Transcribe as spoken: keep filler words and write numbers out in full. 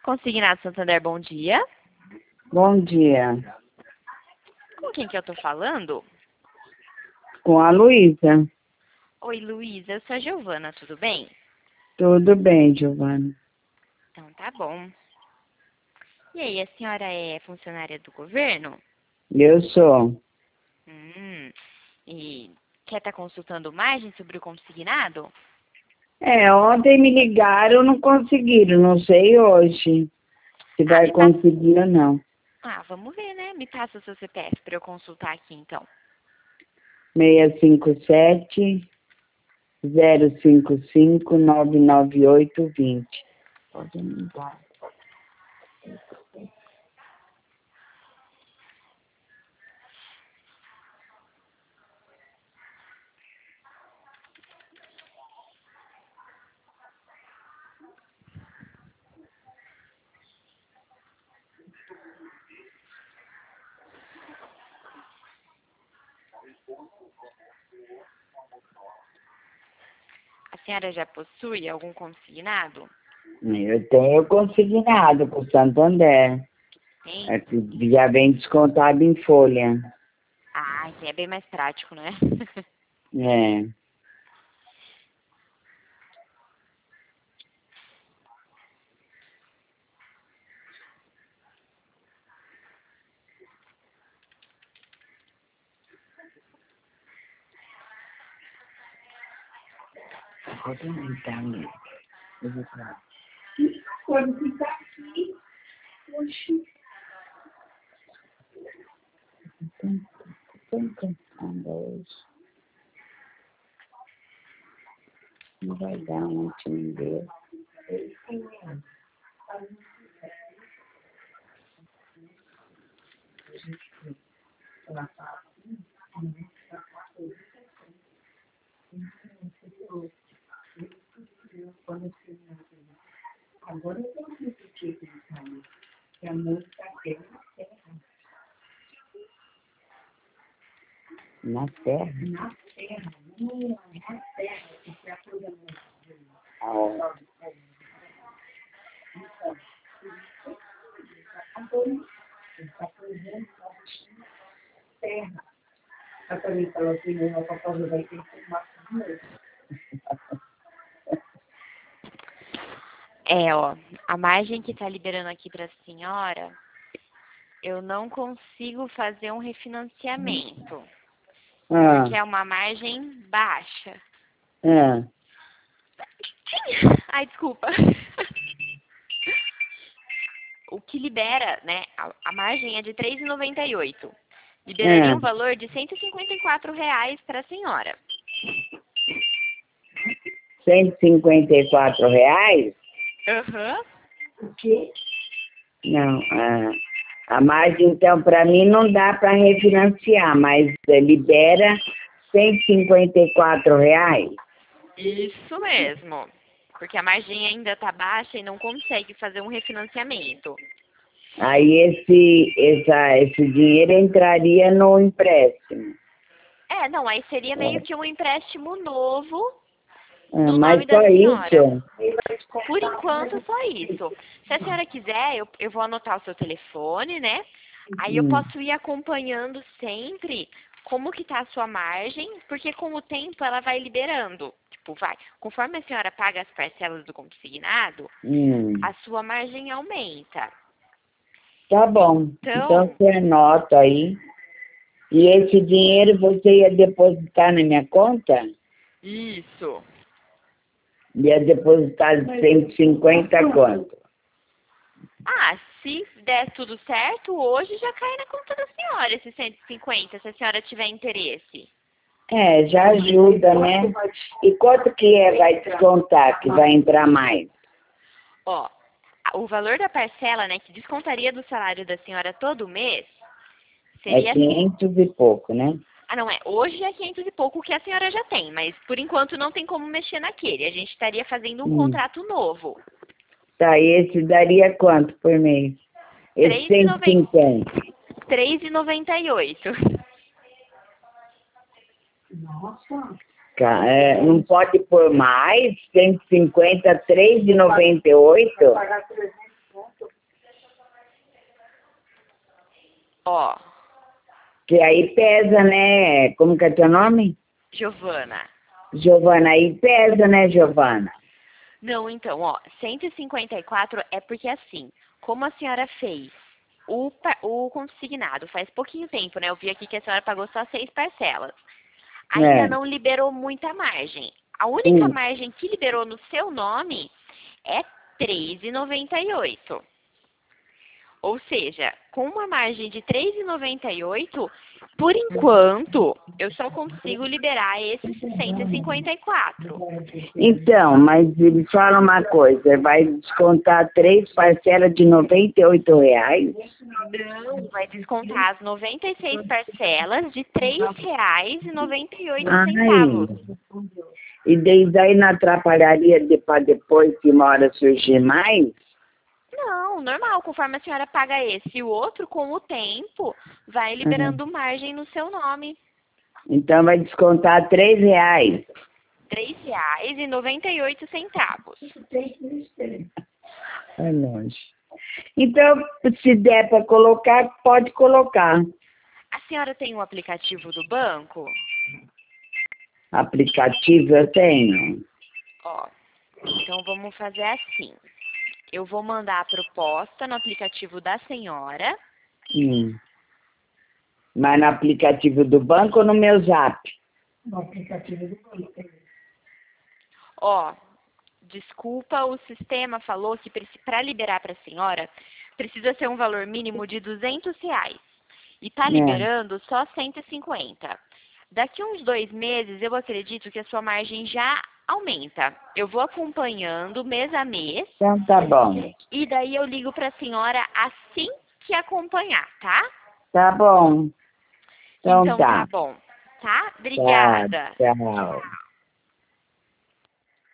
Consignado Santander, bom dia. Bom dia. Com quem que eu tô falando? Com a Luísa. Oi, Luísa, eu sou a Giovana, tudo bem? Tudo bem, Giovana. Então tá bom. E aí, a senhora é funcionária do governo? Eu sou. Hum, e quer estar consultando margem sobre o consignado? É, ontem me ligaram, não conseguiram, não sei hoje se Ah, vai me passa... conseguir ou não. Ah, vamos ver, né? Me passa o seu C P F para eu consultar aqui, então. seis cinco sete, zero cinco cinco, nove nove oito, vinte. Pode me dar. A senhora já possui algum consignado? Eu tenho consignado com o Santander. Tem? É que já vem descontado em folha. Ah, então é bem mais prático, né? É. Pode aumentar mesmo. Eu vou pra... Quando ficar aqui, poxa. Tô cansada hoje. Não vai dar um último dele. Agora eu tenho que repetir que ele saiu. Que a música é na terra. Na terra. Não, na terra. Que é a coisa muito. Ah, agora ele está fazendo terra. A Thaís falou assim, não, para fazer vai ter que tomar primeiro. É, ó, a margem que tá liberando aqui pra senhora, eu não consigo fazer um refinanciamento, Ah, porque é uma margem baixa. ah, Ai, desculpa. O que libera, né, a, a margem é de três reais e noventa e oito centavos. Liberaria ah. um valor de cento e cinquenta e quatro reais para a senhora. cento e cinquenta e quatro reais? Aham. O quê? Não, a, a margem, então, para mim não dá para refinanciar, mas eh, libera cento e cinquenta e quatro reais. Isso mesmo. Porque a margem ainda está baixa e não consegue fazer um refinanciamento. Aí esse, essa, esse dinheiro entraria no empréstimo. É, não, aí seria meio que um empréstimo novo Ah, no mas nome da só senhora. isso? Por enquanto, só isso. Se a senhora quiser, eu, eu vou anotar o seu telefone, né? Aí eu Hum. posso ir acompanhando sempre como que tá a sua margem, porque com o tempo ela vai liberando. Tipo, vai. Conforme a senhora paga as parcelas do consignado, Hum. a sua margem aumenta. Tá bom. Então Então, você anota aí. E esse dinheiro você ia depositar na minha conta? isso. Ia depositar de cento e cinquenta quanto? Ah, se der tudo certo, hoje já cai na conta da senhora esses cento e cinquenta, se a senhora tiver interesse. É, já ajuda, né? E quanto que é, vai descontar, que vai entrar mais? Ó, o valor da parcela, né, que descontaria do salário da senhora todo mês, É seria... quinhentos e pouco, né? Ah, não é. Hoje é quinhentos e pouco que a senhora já tem, mas por enquanto não tem como mexer naquele. A gente estaria fazendo um Hum. contrato novo. Tá, e esse daria quanto por mês? Esse cento e cinquenta. três reais e noventa e oito. Nossa. Ca- é, não pode pôr mais? cento e cinquenta, três reais e noventa e oito? Ó, Que aí pesa, né? Como que é teu nome? Giovana. Giovana, aí pesa, né, Giovana? Não, então, ó, cento e cinquenta e quatro é porque assim, como a senhora fez o, pa- o consignado faz pouquinho tempo, né? Eu vi aqui que a senhora pagou só seis parcelas. Ainda É. não liberou muita margem. A única Hum. margem que liberou no seu nome é três reais e noventa e oito. Ou seja, com uma margem de três reais e noventa e oito, por enquanto, eu só consigo liberar esses cento e cinquenta e quatro. Então, mas ele fala uma coisa, vai descontar três parcelas de noventa e oito reais? Não, vai descontar as noventa e seis parcelas de três reais e noventa e oito Ai, centavos. e desde aí não atrapalharia de, para depois que uma hora surgir mais? Não, normal, conforme a senhora paga esse e o outro, com o tempo, vai Uhum. liberando margem no seu nome. Então vai descontar três reais. três reais e noventa e oito centavos. É longe. Então, se der para colocar, pode colocar. A senhora tem um aplicativo do banco? Aplicativo eu tenho. Ó, então vamos fazer assim. Eu vou mandar a proposta no aplicativo da senhora. Hum. Mas no aplicativo do banco ou no meu zap? Ó, desculpa, o sistema falou que para liberar para a senhora precisa ser um valor mínimo de duzentos reais. E tá É. liberando só cento e cinquenta. Daqui uns dois meses, eu acredito que a sua margem já aumenta. Eu vou acompanhando mês a mês. Então tá bom. E daí eu ligo para a senhora assim que acompanhar, tá? Tá bom. Então Então tá. tá bom, tá? Tá, Obrigada. tchau.